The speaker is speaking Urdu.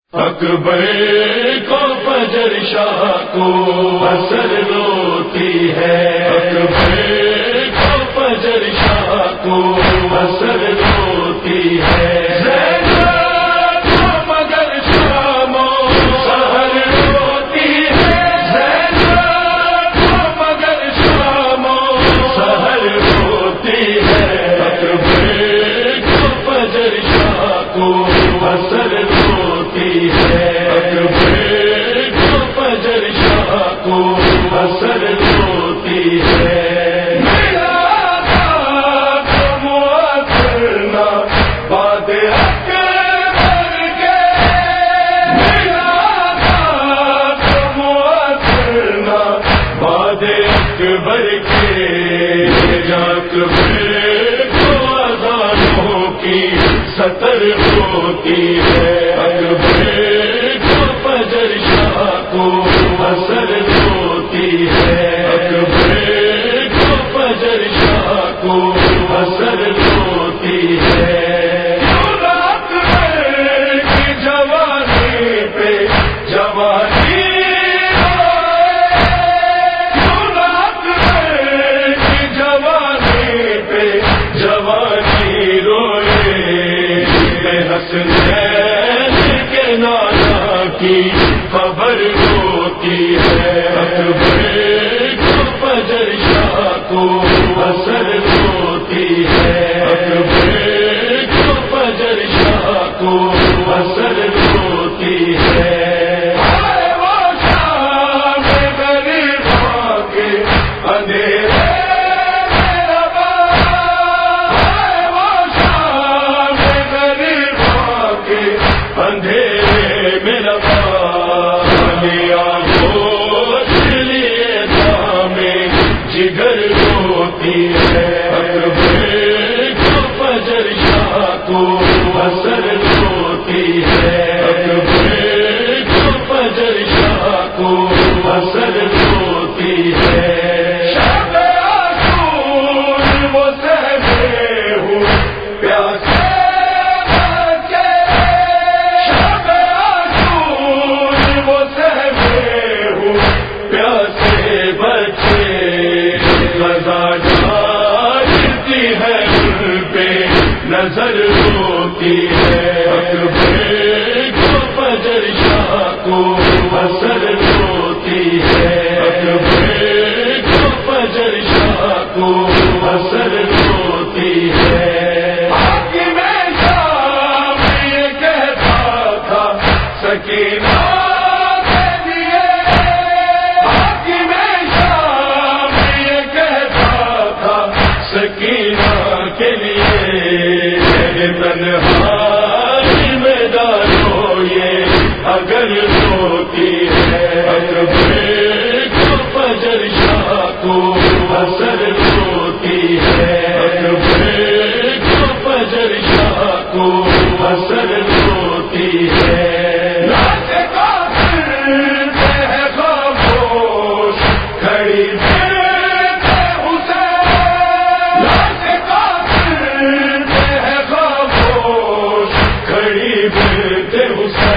اکبر کو فجر شاہ کو اثر روتی ہے، اکبر کو فجر شاہ کو اثر روتی ہے، زینب کو مگر شام و سحر روتی ہے، زینب کو مگر شام و سحر روتی ہے، اکبر کو فجر شاہ کو اثر روتی ہے، اکبر کو فجر شاہ کو اثر روتی ہے، اکبر کے کو اذانوں کی سطر ہوتی ہے، اکبر کو فجر شاہ کو اثر ہوتی ہے، اکبر کو فجر شاہ کو اثر ہوتی ہے، اکبر کی جوانی پہ جوانی کے نانا کی خبر ہوتی ہے، اکبر کو فجر شاہ کو اثر ہوتی ہے، اکبر کو فجر شاہ کو اثر ہوتی ہے، وہ شام غریباں کے اندھیرے اندھیرے میں جگر ہوتی ہے، اکبر کو فجر شاہ کو اثر ہوتی ہے، اکبر کو فجر شاہ کو اثر ہوتی ہے، شب عاشور وہ سہمے ہوں پیاسے، نظر ہوتی ہے، اکبر کو فجر شاہ کو اثر ہوتی ہے، اکبر کو فجر شاہ کو اثر ہوتی ہے، حاکم شام یہ کہتا تھا سکینہ کے لیے، حاکم شام یہ کہتا تھا سکینہ کے لیے، تنہائی میں ڈالو یہ اگر ہوتی ہے، اکبر کو فجر شاہ کو اثر ہوتی ہے، اکبر کو فجر شاہ کو اثر ہوتی ہے، خاموش کھڑی حسین